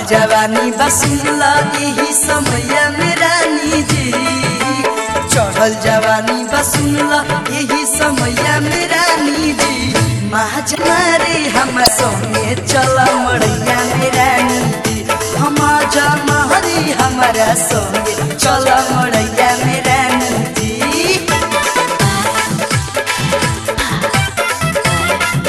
जवानी बसुला यही समय में रानी जी, चढ़ल जवानी बसुला यही समय में रानी जी। महाजनारे हम संगे चल मड़ैया